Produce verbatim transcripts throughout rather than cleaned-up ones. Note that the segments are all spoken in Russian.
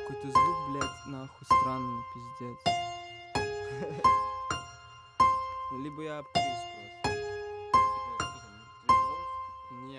Какой-то звук, блядь, нахуй странный, пиздец. Либо я обкурился просто. Не,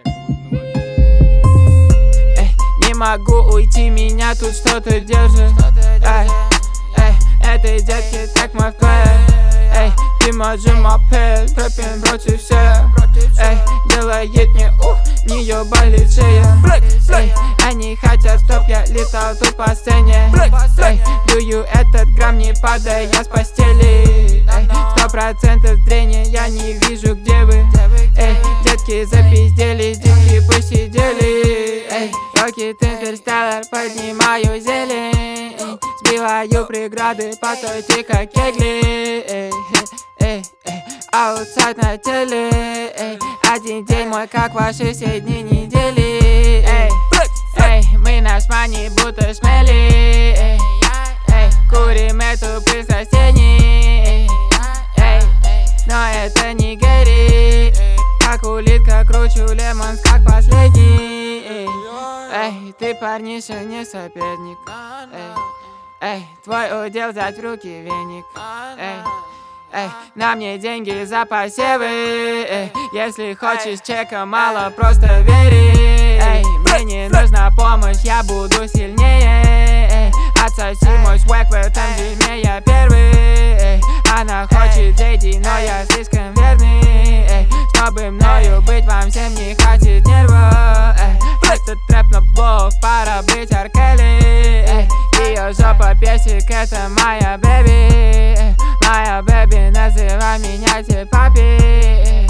Эй, не могу уйти, меня тут что-то держит. Эй, эй, этой детки так мы вдвоем. Эй, ты можешь мопед, тропим против всех. Эй, делает мне ух, не ёбали шея. Эй, они хотят, чтоб я летал тут по сцене. Эй, дую этот грамм, не падая с постели. Эй, сто процентов зрения, я не вижу, где вы. Эй, детки запиздели, детки посидели. Эй, рокет интерстеллар, поднимаю зелень. Эй, сбиваю преграды, постойте как кегли. Эй, эй, эй, аутсайд на теле. Эй, один день мой, как ваши все дни недели. Эй, эй, мы наш мани будто шмели. Эй, эй, курим эту пыль соседней. Эй, но это не Гэри. Как улитка кручу лемонс, как последний. Эй, эй, ты, парниша, не соперник. Эй, эй, твой удел взять в руки веник. Эй, эй, на мне деньги за посевы. Эй, если хочешь чека мало, просто вери. Эй, мне не нужна помощь, я буду сильнее. Эй, отсоси мой свэк, в этом дерьме я первый. Эй, она хочет леди, но я слишком верный. Эй, чтобы мною быть, вам всем не хватит нервов. Эй, этот трэп на блок, пора быть Аркели. Эй, ее жопа песик, это моя бэби. Моя бэби, называй меня тебе папи.